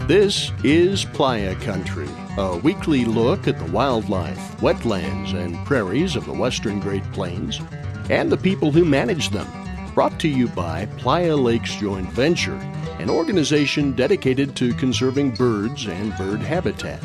This is Playa Country, a weekly look at the wildlife, wetlands, and prairies of the western Great Plains and the people who manage them. Brought to you by Playa Lakes Joint Venture, an organization dedicated to conserving birds and bird habitat.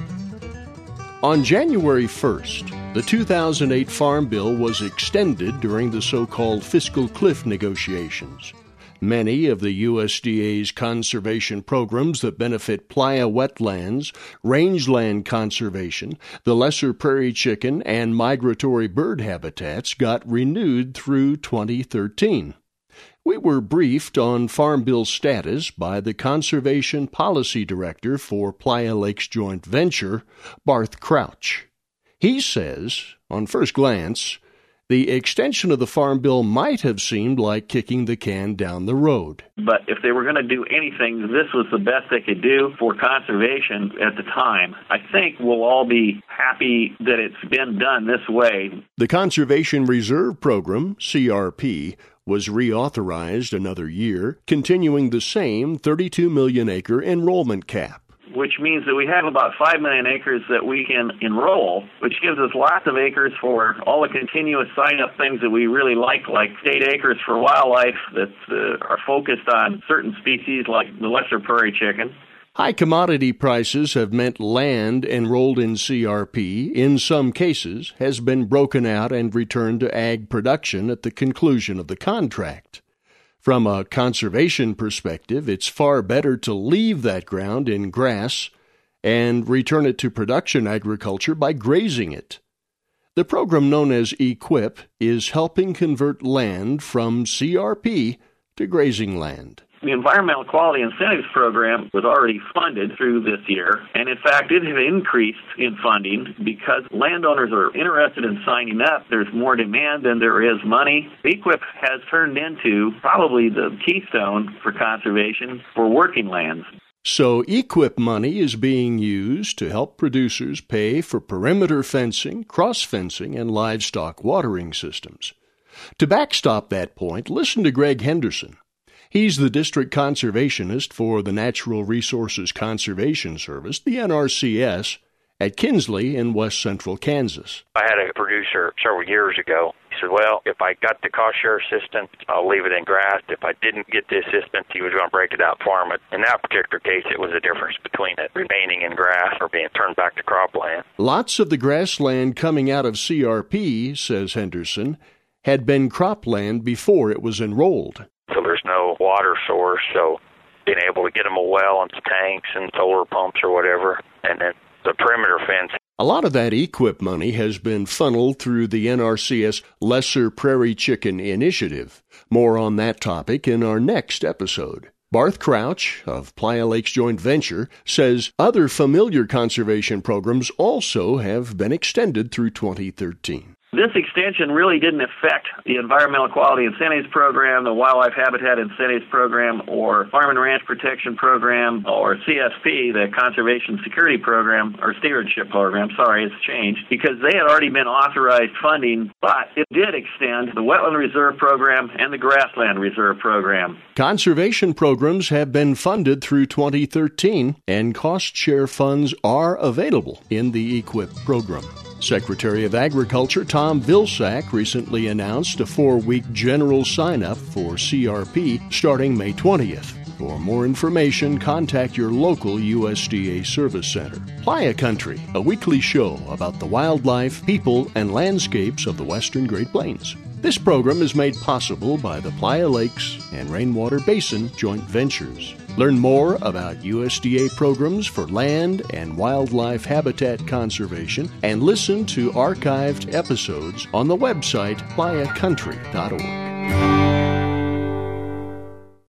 On January 1st, the 2008 Farm Bill was extended during the so-called fiscal cliff negotiations. Many of the USDA's conservation programs that benefit playa wetlands, rangeland conservation, the lesser prairie chicken, and migratory bird habitats got renewed through 2013. We were briefed on Farm Bill status by the Conservation Policy Director for Playa Lakes Joint Venture, Barth Crouch. He says, on first glance, the extension of the Farm Bill might have seemed like kicking the can down the road. But if they were going to do anything, this was the best they could do for conservation at the time. I think we'll all be happy that it's been done this way. The Conservation Reserve Program, CRP, was reauthorized another year, continuing the same 32 million acre enrollment cap. Which means that we have about 5 million acres that we can enroll, which gives us lots of acres for all the continuous sign-up things that we really like state acres for wildlife that are focused on certain species like the lesser prairie chicken. High commodity prices have meant land enrolled in CRP, in some cases, has been broken out and returned to ag production at the conclusion of the contract. From a conservation perspective, it's far better to leave that ground in grass and return it to production agriculture by grazing it. The program known as EQIP is helping convert land from CRP to grazing land. The Environmental Quality Incentives Program was already funded through this year, and in fact it has increased in funding because landowners are interested in signing up. There's more demand than there is money. EQIP has turned into probably the keystone for conservation for working lands. So EQIP money is being used to help producers pay for perimeter fencing, cross-fencing, and livestock watering systems. To backstop that point, listen to Greg Henderson. He's the district conservationist for the Natural Resources Conservation Service, the NRCS, at Kinsley in west central Kansas. I had a producer several years ago. He said, well, if I got the cost share assistance, I'll leave it in grass. If I didn't get the assistance, he was going to break it out for me. In that particular case, it was a difference between it remaining in grass or being turned back to cropland. Lots of the grassland coming out of CRP, says Henderson, had been cropland before it was enrolled. So there's no water source, so being able to get them a well and some tanks and solar pumps or whatever, and then the perimeter fence. A lot of that EQIP money has been funneled through the NRCS Lesser Prairie Chicken Initiative. More on that topic in our next episode. Barth Crouch of Playa Lakes Joint Venture says other familiar conservation programs also have been extended through 2013. This extension really didn't affect the Environmental Quality Incentives Program, the Wildlife Habitat Incentives Program, or Farm and Ranch Protection Program, or CSP, the Conservation Security Program, or Stewardship Program. Sorry, it's changed, because they had already been authorized funding, but it did extend the Wetland Reserve Program and the Grassland Reserve Program. Conservation programs have been funded through 2013, and cost share funds are available in the EQIP program. Secretary of Agriculture Tom Vilsack recently announced a 4-week general sign-up for CRP starting May 20th. For more information, contact your local USDA Service Center. Playa Country, a weekly show about the wildlife, people, and landscapes of the western Great Plains. This program is made possible by the Playa Lakes and Rainwater Basin Joint Ventures. Learn more about USDA programs for land and wildlife habitat conservation and listen to archived episodes on the website playacountry.org.